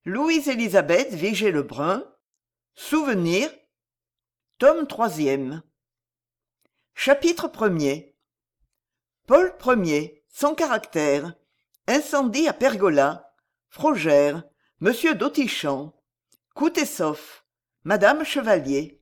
Louise-Élisabeth Vigée-Lebrun, Souvenirs, tome 3e. Chapitre 1er. Paul Ier, son caractère, incendie à Pergola, Frogère, Monsieur d'Autichamp, Koutessov, Madame Chevalier.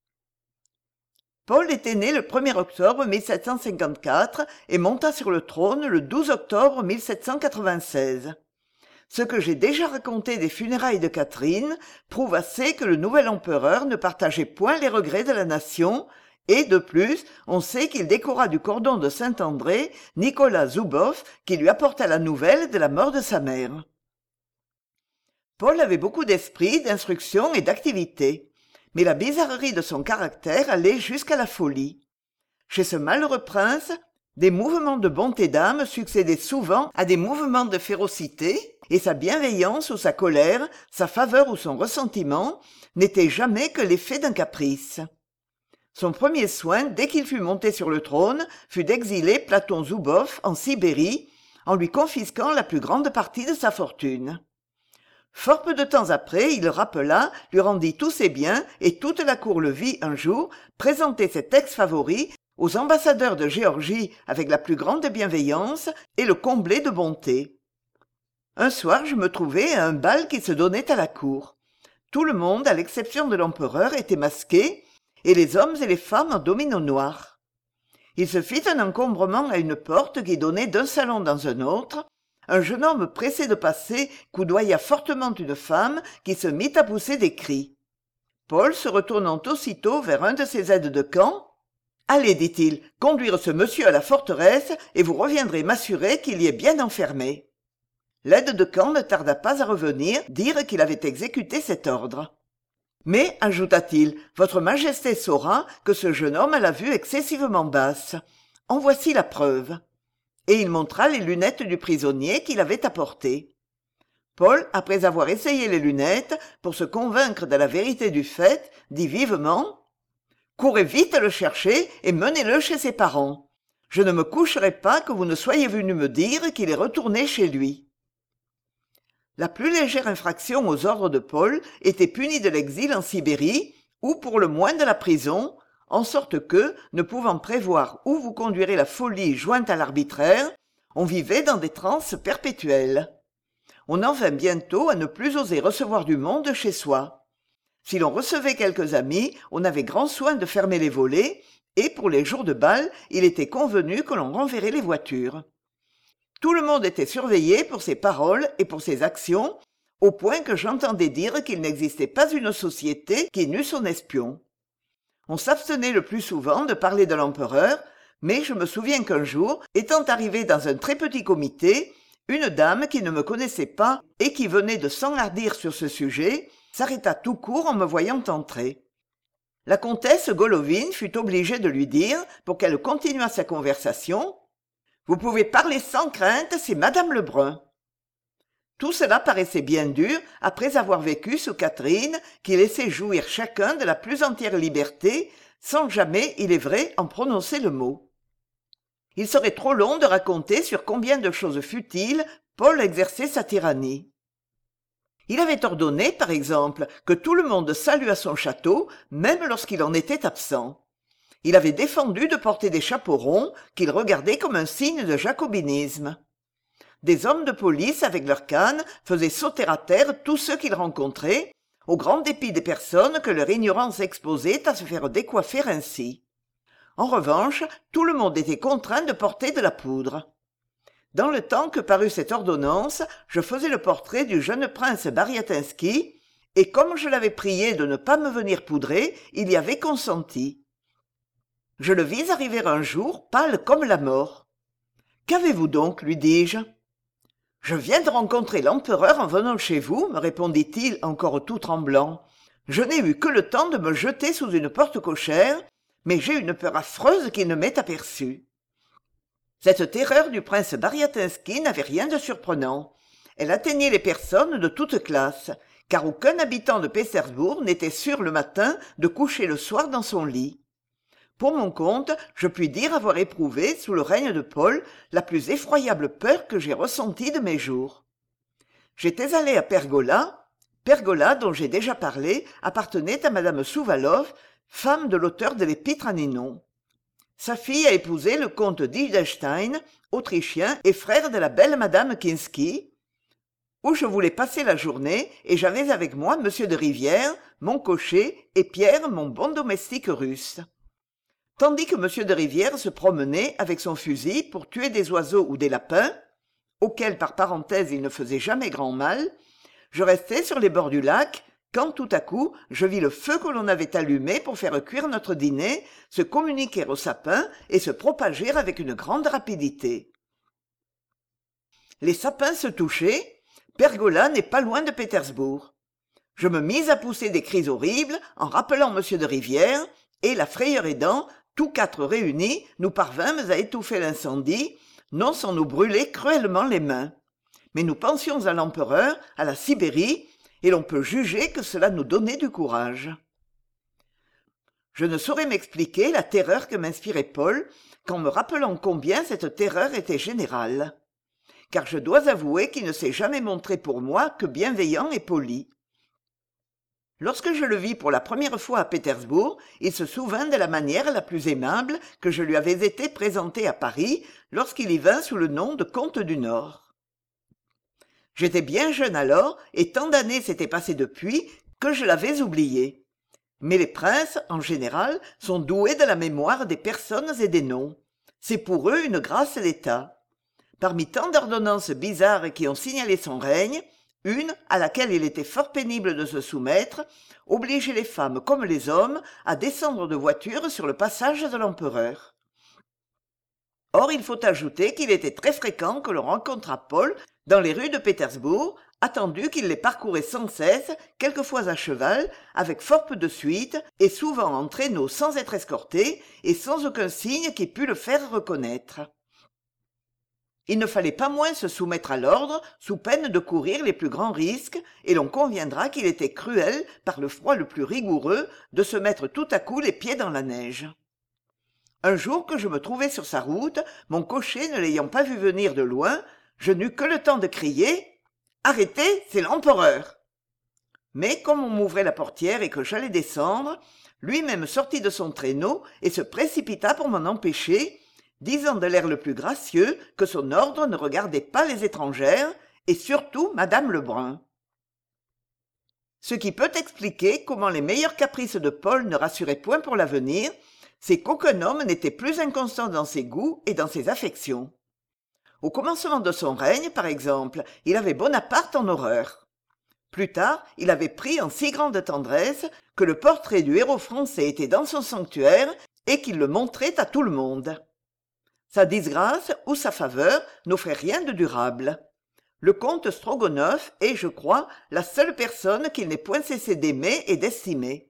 Paul était né le 1er octobre 1754 et monta sur le trône le 12 octobre 1796. Ce que j'ai déjà raconté des funérailles de Catherine prouve assez que le nouvel empereur ne partageait point les regrets de la nation, et de plus, on sait qu'il décora du cordon de Saint-André Nicolas Zouboff qui lui apporta la nouvelle de la mort de sa mère. Paul avait beaucoup d'esprit, d'instruction et d'activité, mais la bizarrerie de son caractère allait jusqu'à la folie. Chez ce malheureux prince, des mouvements de bonté d'âme succédaient souvent à des mouvements de férocité, et sa bienveillance ou sa colère, sa faveur ou son ressentiment n'étaient jamais que l'effet d'un caprice. Son premier soin, dès qu'il fut monté sur le trône, fut d'exiler Platon Zouboff en Sibérie, en lui confisquant la plus grande partie de sa fortune. Fort peu de temps après, il le rappela, lui rendit tous ses biens, et toute la cour le vit un jour présenter cet ex-favori aux ambassadeurs de Géorgie avec la plus grande bienveillance et le combler de bonté. Un soir, je me trouvai à un bal qui se donnait à la cour. Tout le monde, à l'exception de l'empereur, était masqué, et les hommes et les femmes en domino noir. Il se fit un encombrement à une porte qui donnait d'un salon dans un autre. Un jeune homme pressé de passer coudoya fortement une femme qui se mit à pousser des cris. Paul, se retournant aussitôt vers un de ses aides de camp, « Allez, dit-il, conduire ce monsieur à la forteresse et vous reviendrez m'assurer qu'il y est bien enfermé. » L'aide de camp ne tarda pas à revenir dire qu'il avait exécuté cet ordre. « Mais, ajouta-t-il, votre majesté saura que ce jeune homme a la vue excessivement basse. En voici la preuve. » Et il montra les lunettes du prisonnier qu'il avait apportées. Paul, après avoir essayé les lunettes, pour se convaincre de la vérité du fait, dit vivement « Courez vite le chercher et menez-le chez ses parents. Je ne me coucherai pas que vous ne soyez venu me dire qu'il est retourné chez lui. » La plus légère infraction aux ordres de Paul était punie de l'exil en Sibérie, ou pour le moins de la prison, en sorte que, ne pouvant prévoir où vous conduirait la folie jointe à l'arbitraire, on vivait dans des transes perpétuelles. On en vint bientôt à ne plus oser recevoir du monde chez soi. Si l'on recevait quelques amis, on avait grand soin de fermer les volets, et pour les jours de bal, il était convenu que l'on renverrait les voitures. Tout le monde était surveillé pour ses paroles et pour ses actions, au point que j'entendais dire qu'il n'existait pas une société qui n'eût son espion. On s'abstenait le plus souvent de parler de l'empereur, mais je me souviens qu'un jour, étant arrivé dans un très petit comité, une dame qui ne me connaissait pas et qui venait de s'enhardir sur ce sujet, s'arrêta tout court en me voyant entrer. La comtesse Golovine fut obligée de lui dire, pour qu'elle continuât sa conversation, « Vous pouvez parler sans crainte, c'est Madame Lebrun. » Tout cela paraissait bien dur après avoir vécu sous Catherine, qui laissait jouir chacun de la plus entière liberté, sans jamais, il est vrai, en prononcer le mot. Il serait trop long de raconter sur combien de choses futiles Paul exerçait sa tyrannie. Il avait ordonné, par exemple, que tout le monde salue à son château, même lorsqu'il en était absent. Il avait défendu de porter des chapeaux ronds qu'il regardait comme un signe de jacobinisme. Des hommes de police, avec leurs cannes, faisaient sauter à terre tous ceux qu'ils rencontraient, au grand dépit des personnes que leur ignorance exposait à se faire décoiffer ainsi. En revanche, tout le monde était contraint de porter de la poudre. Dans le temps que parut cette ordonnance, je faisais le portrait du jeune prince Bariatinski, et comme je l'avais prié de ne pas me venir poudrer, il y avait consenti. Je le vis arriver un jour, pâle comme la mort. « Qu'avez-vous donc ?» lui dis-je. « Je viens de rencontrer l'empereur en venant chez vous, » me répondit-il encore tout tremblant. « Je n'ai eu que le temps de me jeter sous une porte cochère, mais j'ai une peur affreuse qu'il ne m'ait aperçu. » Cette terreur du prince Bariatinski n'avait rien de surprenant. Elle atteignait les personnes de toute classe, car aucun habitant de Pétersbourg n'était sûr le matin de coucher le soir dans son lit. Pour mon compte, je puis dire avoir éprouvé, sous le règne de Paul, la plus effroyable peur que j'ai ressentie de mes jours. J'étais allé à Pergola, Pergola, dont j'ai déjà parlé, appartenait à madame Souvalov, femme de l'auteur de l'Épître à Ninon. Sa fille a épousé le comte d'Hildestein, autrichien et frère de la belle madame Kinsky, où je voulais passer la journée, et j'avais avec moi monsieur de Rivière, mon cocher, et Pierre, mon bon domestique russe. Tandis que monsieur de Rivière se promenait avec son fusil pour tuer des oiseaux ou des lapins, auxquels par parenthèse il ne faisait jamais grand mal, je restais sur les bords du lac, quand tout à coup je vis le feu que l'on avait allumé pour faire cuire notre dîner se communiquer au sapin et se propager avec une grande rapidité. Les sapins se touchaient. Pergola n'est pas loin de Pétersbourg. Je me mis à pousser des cris horribles en rappelant monsieur de Rivière, et, la frayeur aidant, tous quatre réunis, nous parvînmes à étouffer l'incendie, non sans nous brûler cruellement les mains. Mais nous pensions à l'empereur, à la Sibérie, et l'on peut juger que cela nous donnait du courage. Je ne saurais m'expliquer la terreur que m'inspirait Paul, qu'en me rappelant combien cette terreur était générale. Car je dois avouer qu'il ne s'est jamais montré pour moi que bienveillant et poli. Lorsque je le vis pour la première fois à Pétersbourg, il se souvint de la manière la plus aimable que je lui avais été présenté à Paris lorsqu'il y vint sous le nom de comte du Nord. J'étais bien jeune alors, et tant d'années s'étaient passées depuis que je l'avais oublié. Mais les princes, en général, sont doués de la mémoire des personnes et des noms. C'est pour eux une grâce d'État. Parmi tant d'ordonnances bizarres qui ont signalé son règne, une, à laquelle il était fort pénible de se soumettre, obligeait les femmes comme les hommes à descendre de voiture sur le passage de l'empereur. Or, il faut ajouter qu'il était très fréquent que l'on rencontrât Paul dans les rues de Pétersbourg, attendu qu'il les parcourait sans cesse, quelquefois à cheval, avec fort peu de suite, et souvent en traîneau sans être escorté, et sans aucun signe qui pût le faire reconnaître. Il ne fallait pas moins se soumettre à l'ordre, sous peine de courir les plus grands risques, et l'on conviendra qu'il était cruel, par le froid le plus rigoureux, de se mettre tout à coup les pieds dans la neige. Un jour que je me trouvais sur sa route, mon cocher ne l'ayant pas vu venir de loin, je n'eus que le temps de crier « Arrêtez, c'est l'empereur !» Mais comme on m'ouvrait la portière et que j'allais descendre, lui-même sortit de son traîneau et se précipita pour m'en empêcher, disant de l'air le plus gracieux que son ordre ne regardait pas les étrangères, et surtout madame Lebrun. Ce qui peut expliquer comment les meilleurs caprices de Paul ne rassuraient point pour l'avenir, c'est qu'aucun homme n'était plus inconstant dans ses goûts et dans ses affections. Au commencement de son règne, par exemple, il avait Bonaparte en horreur. Plus tard, il avait pris en si grande tendresse que le portrait du héros français était dans son sanctuaire et qu'il le montrait à tout le monde. Sa disgrâce ou sa faveur n'offrait rien de durable. Le comte Strogonoff est, je crois, la seule personne qu'il n'ait point cessé d'aimer et d'estimer.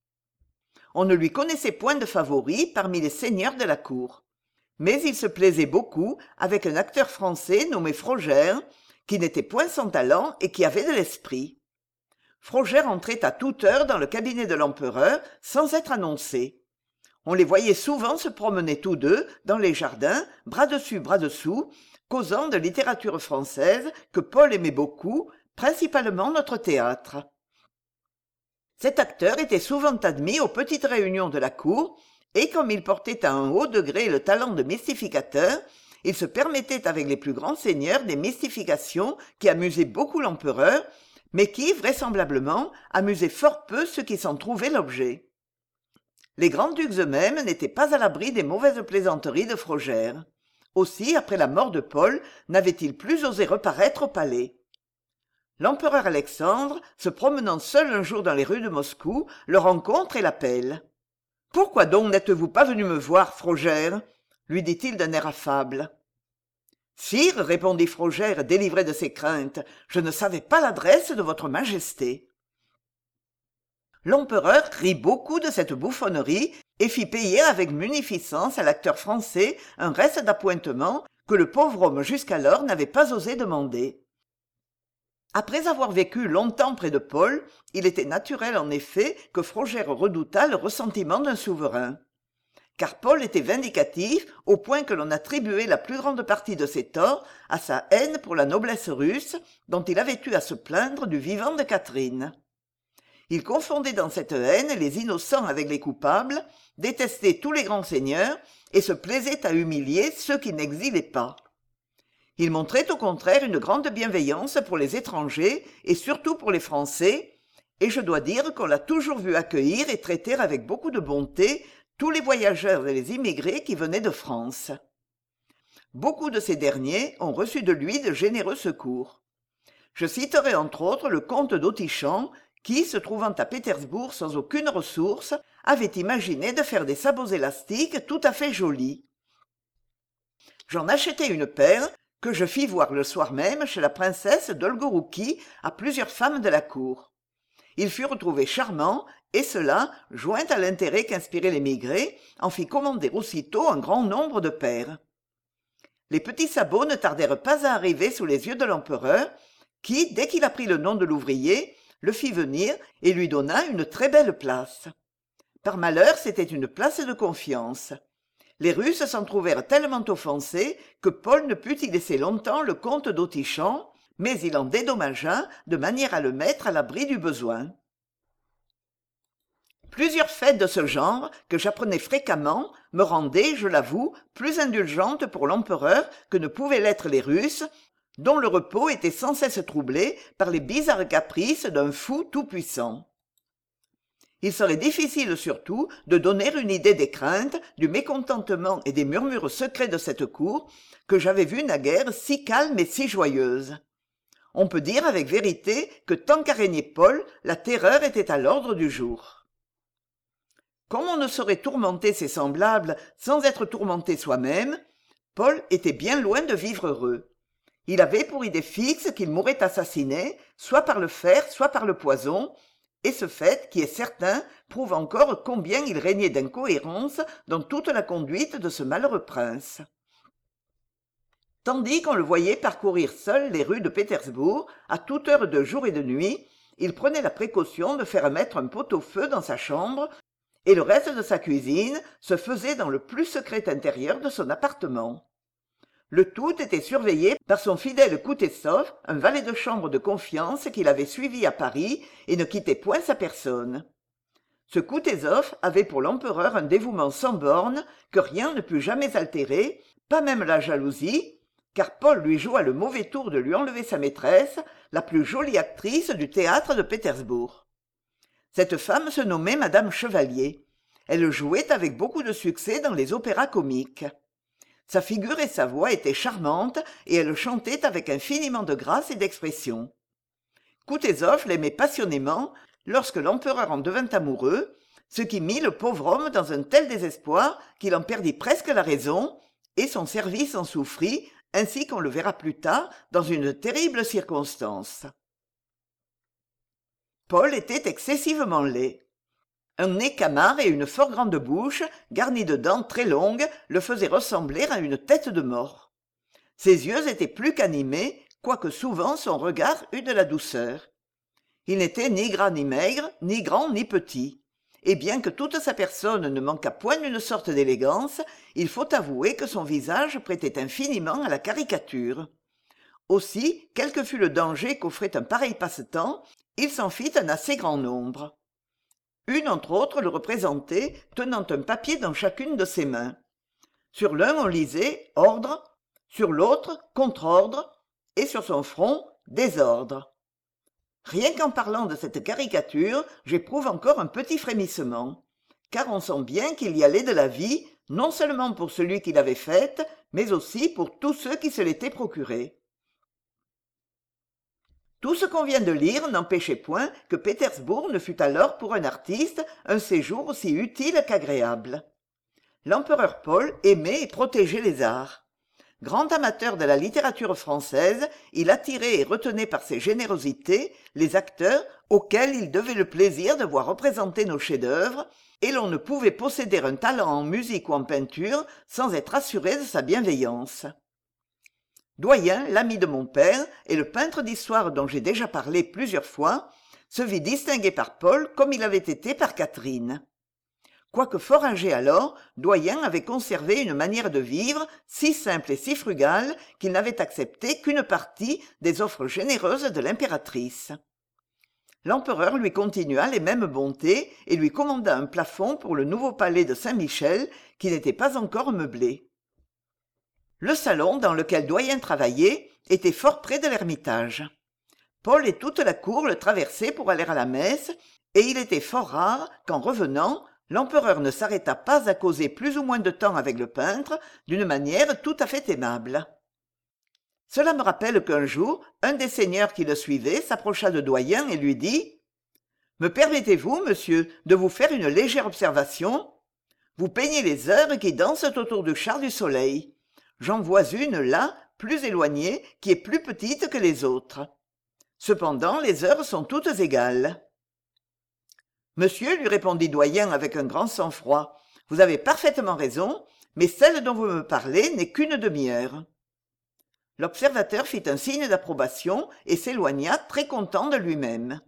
On ne lui connaissait point de favori parmi les seigneurs de la cour. Mais il se plaisait beaucoup avec un acteur français nommé Frogère, qui n'était point sans talent et qui avait de l'esprit. Frogère entrait à toute heure dans le cabinet de l'empereur sans être annoncé. On les voyait souvent se promener tous deux dans les jardins, bras dessus, bras dessous, causant de littérature française que Paul aimait beaucoup, principalement notre théâtre. Cet acteur était souvent admis aux petites réunions de la cour, et comme il portait à un haut degré le talent de mystificateur, il se permettait avec les plus grands seigneurs des mystifications qui amusaient beaucoup l'empereur, mais qui, vraisemblablement, amusaient fort peu ceux qui s'en trouvaient l'objet. Les grands-ducs eux-mêmes n'étaient pas à l'abri des mauvaises plaisanteries de Frogère. Aussi, après la mort de Paul, n'avait-il plus osé reparaître au palais. L'empereur Alexandre, se promenant seul un jour dans les rues de Moscou, le rencontre et l'appelle. « Pourquoi donc n'êtes-vous pas venu me voir, Frogère ?» lui dit-il d'un air affable. « Sire, répondit Frogère, délivré de ses craintes, je ne savais pas l'adresse de votre majesté. » L'empereur rit beaucoup de cette bouffonnerie et fit payer avec munificence à l'acteur français un reste d'appointements que le pauvre homme jusqu'alors n'avait pas osé demander. Après avoir vécu longtemps près de Paul, il était naturel en effet que Frogère redoutât le ressentiment d'un souverain. car Paul était vindicatif au point que l'on attribuait la plus grande partie de ses torts à sa haine pour la noblesse russe, dont il avait eu à se plaindre du vivant de Catherine. Il confondait dans cette haine les innocents avec les coupables, détestait tous les grands seigneurs et se plaisait à humilier ceux qui n'exilaient pas. Il montrait au contraire une grande bienveillance pour les étrangers et surtout pour les Français, et je dois dire qu'on l'a toujours vu accueillir et traiter avec beaucoup de bonté tous les voyageurs et les immigrés qui venaient de France. Beaucoup de ces derniers ont reçu de lui de généreux secours. Je citerai entre autres le comte d'Autichamp, qui, se trouvant à Pétersbourg sans aucune ressource, avait imaginé de faire des sabots élastiques tout à fait jolis. J'en achetai une paire, que je fis voir le soir même chez la princesse Dolgorouki à plusieurs femmes de la cour. Il fut retrouvé charmant, et cela, joint à l'intérêt qu'inspiraient l'émigré, en fit commander aussitôt un grand nombre de paires. Les petits sabots ne tardèrent pas à arriver sous les yeux de l'empereur, qui, dès qu'il apprit le nom de l'ouvrier, le fit venir et lui donna une très belle place. Par malheur, c'était une place de confiance. Les Russes s'en trouvèrent tellement offensés que Paul ne put y laisser longtemps le comte d'Autichamp, mais il en dédommagea de manière à le mettre à l'abri du besoin. Plusieurs fêtes de ce genre, que j'apprenais fréquemment, me rendaient, je l'avoue, plus indulgente pour l'empereur que ne pouvaient l'être les Russes, dont le repos était sans cesse troublé par les bizarres caprices d'un fou tout-puissant. Il serait difficile surtout de donner une idée des craintes, du mécontentement et des murmures secrets de cette cour, que j'avais vue naguère si calme et si joyeuse. On peut dire avec vérité que tant qu'a régné Paul, la terreur était à l'ordre du jour. Comme on ne saurait tourmenter ses semblables sans être tourmenté soi-même, Paul était bien loin de vivre heureux. Il avait pour idée fixe qu'il mourrait assassiné, soit par le fer, soit par le poison, et ce fait, qui est certain, prouve encore combien il régnait d'incohérence dans toute la conduite de ce malheureux prince. Tandis qu'on le voyait parcourir seul les rues de Pétersbourg, à toute heure de jour et de nuit, il prenait la précaution de faire mettre un pot-au-feu dans sa chambre, et le reste de sa cuisine se faisait dans le plus secret intérieur de son appartement. Le tout était surveillé par son fidèle Koutessov, un valet de chambre de confiance qu'il avait suivi à Paris et ne quittait point sa personne. Ce Koutessov avait pour l'empereur un dévouement sans bornes que rien ne put jamais altérer, pas même la jalousie, car Paul lui joua le mauvais tour de lui enlever sa maîtresse, la plus jolie actrice du théâtre de Pétersbourg. Cette femme se nommait Madame Chevalier. Elle jouait avec beaucoup de succès dans les opéras comiques. Sa figure et sa voix étaient charmantes et elle chantait avec infiniment de grâce et d'expression. Koutessov l'aimait passionnément lorsque l'empereur en devint amoureux, ce qui mit le pauvre homme dans un tel désespoir qu'il en perdit presque la raison, et son service en souffrit, ainsi qu'on le verra plus tard dans une terrible circonstance. Paul était excessivement laid. Un nez camard et une fort grande bouche, garnie de dents très longues, le faisaient ressembler à une tête de mort. Ses yeux étaient plus qu'animés, quoique souvent son regard eût de la douceur. Il n'était ni gras ni maigre, ni grand ni petit. Et bien que toute sa personne ne manquât point d'une sorte d'élégance, il faut avouer que son visage prêtait infiniment à la caricature. Aussi, quel que fût le danger qu'offrait un pareil passe-temps, il s'en fit un assez grand nombre. Une, entre autres, le représentait, tenant un papier dans chacune de ses mains. Sur l'un, on lisait « Ordre », sur l'autre « Contre-ordre », et sur son front « Désordre ». Rien qu'en parlant de cette caricature, j'éprouve encore un petit frémissement, car on sent bien qu'il y allait de la vie, non seulement pour celui qui l'avait faite, mais aussi pour tous ceux qui se l'étaient procurée. Tout ce qu'on vient de lire n'empêchait point que Pétersbourg ne fût alors pour un artiste un séjour aussi utile qu'agréable. L'empereur Paul aimait et protégeait les arts. Grand amateur de la littérature française, il attirait et retenait par ses générosités les acteurs auxquels il devait le plaisir de voir représenter nos chefs-d'œuvre, et l'on ne pouvait posséder un talent en musique ou en peinture sans être assuré de sa bienveillance. Doyen, l'ami de mon père, et le peintre d'histoire dont j'ai déjà parlé plusieurs fois, se vit distingué par Paul comme il avait été par Catherine. Quoique fort âgé alors, Doyen avait conservé une manière de vivre si simple et si frugale qu'il n'avait accepté qu'une partie des offres généreuses de l'impératrice. L'empereur lui continua les mêmes bontés et lui commanda un plafond pour le nouveau palais de Saint-Michel qui n'était pas encore meublé. Le salon dans lequel Doyen travaillait était fort près de l'Ermitage. Paul et toute la cour le traversaient pour aller à la messe, et il était fort rare qu'en revenant, l'empereur ne s'arrêtât pas à causer plus ou moins de temps avec le peintre d'une manière tout à fait aimable. Cela me rappelle qu'un jour, un des seigneurs qui le suivait s'approcha de Doyen et lui dit « Me permettez-vous, monsieur, de vous faire une légère observation ? Vous peignez les heures qui dansent autour du char du soleil. J'en vois une là, plus éloignée, qui est plus petite que les autres. Cependant, les heures sont toutes égales. » Monsieur, lui répondit Doyen avec un grand sang-froid, vous avez parfaitement raison, mais celle dont vous me parlez n'est qu'une demi-heure. L'observateur fit un signe d'approbation et s'éloigna très content de lui-même.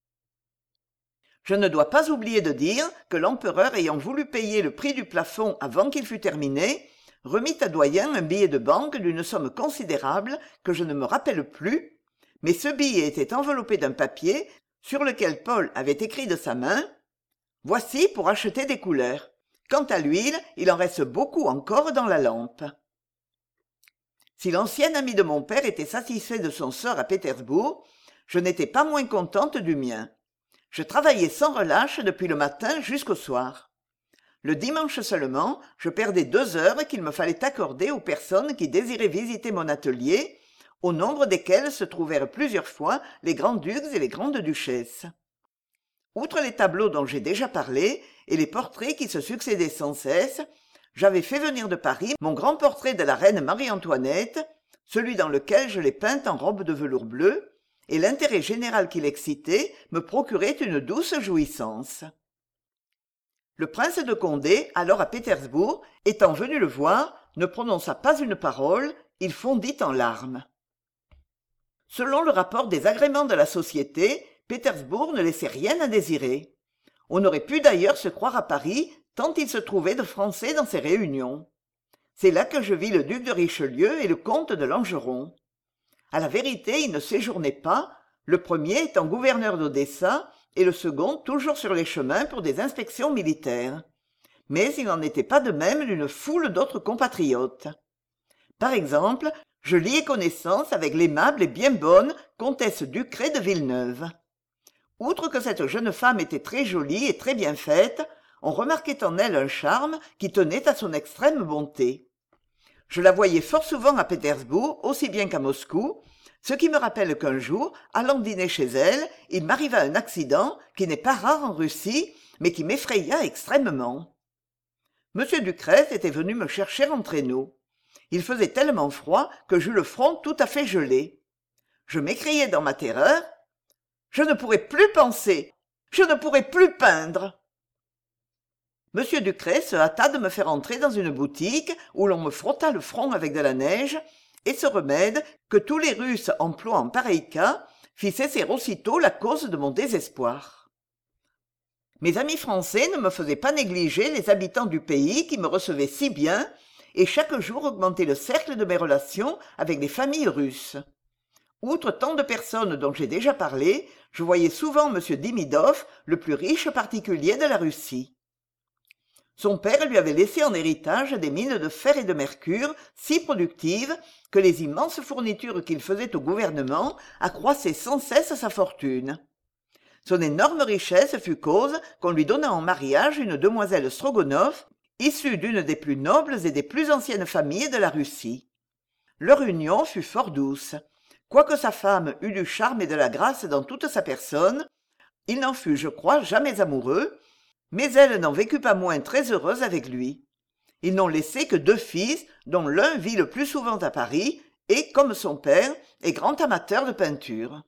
Je ne dois pas oublier de dire que l'empereur ayant voulu payer le prix du plafond avant qu'il fût terminé, remit à Doyen un billet de banque d'une somme considérable que je ne me rappelle plus, mais ce billet était enveloppé d'un papier sur lequel Paul avait écrit de sa main « Voici pour acheter des couleurs. Quant à l'huile, il en reste beaucoup encore dans la lampe. » Si l'ancien ami de mon père était satisfait de son sort à Pétersbourg, je n'étais pas moins contente du mien. Je travaillais sans relâche depuis le matin jusqu'au soir. Le dimanche seulement, je perdais 2 heures qu'il me fallait accorder aux personnes qui désiraient visiter mon atelier, au nombre desquelles se trouvèrent plusieurs fois les grands-ducs et les grandes-duchesses. Outre les tableaux dont j'ai déjà parlé et les portraits qui se succédaient sans cesse, j'avais fait venir de Paris mon grand portrait de la reine Marie-Antoinette, celui dans lequel je l'ai peinte en robe de velours bleu, et l'intérêt général qu'il excitait me procurait une douce jouissance. Le prince de Condé, alors à Pétersbourg, étant venu le voir, ne prononça pas une parole, il fondit en larmes. Selon le rapport des agréments de la société, Pétersbourg ne laissait rien à désirer. On aurait pu d'ailleurs se croire à Paris, tant il se trouvait de Français dans ces réunions. C'est là que je vis le duc de Richelieu et le comte de Langeron. À la vérité, ils ne séjournaient pas, le premier étant gouverneur d'Odessa et le second toujours sur les chemins pour des inspections militaires. Mais il n'en était pas de même d'une foule d'autres compatriotes. Par exemple, je liai connaissance avec l'aimable et bien bonne comtesse Ducré de Villeneuve. Outre que cette jeune femme était très jolie et très bien faite, on remarquait en elle un charme qui tenait à son extrême bonté. Je la voyais fort souvent à Pétersbourg, aussi bien qu'à Moscou, ce qui me rappelle qu'un jour, allant dîner chez elle, il m'arriva un accident qui n'est pas rare en Russie, mais qui m'effraya extrêmement. M. Ducrest était venu me chercher en traîneau. Il faisait tellement froid que j'eus le front tout à fait gelé. Je m'écriai dans ma terreur « Je ne pourrai plus penser, je ne pourrai plus peindre !» M. Ducrest se hâta de me faire entrer dans une boutique où l'on me frotta le front avec de la neige, et ce remède, que tous les Russes emploient en pareil cas, fit cesser aussitôt la cause de mon désespoir. Mes amis français ne me faisaient pas négliger les habitants du pays qui me recevaient si bien, et chaque jour augmentait le cercle de mes relations avec les familles russes. Outre tant de personnes dont j'ai déjà parlé, je voyais souvent M. Dimidov, le plus riche particulier de la Russie. Son père lui avait laissé en héritage des mines de fer et de mercure si productives que les immenses fournitures qu'il faisait au gouvernement accroissaient sans cesse sa fortune. Son énorme richesse fut cause qu'on lui donna en mariage une demoiselle Strogonoff, issue d'une des plus nobles et des plus anciennes familles de la Russie. Leur union fut fort douce. Quoique sa femme eût du charme et de la grâce dans toute sa personne, il n'en fut, je crois, jamais amoureux, mais elle n'en vécut pas moins très heureuse avec lui. Ils n'ont laissé que 2 fils, dont l'un vit le plus souvent à Paris et, comme son père, est grand amateur de peinture.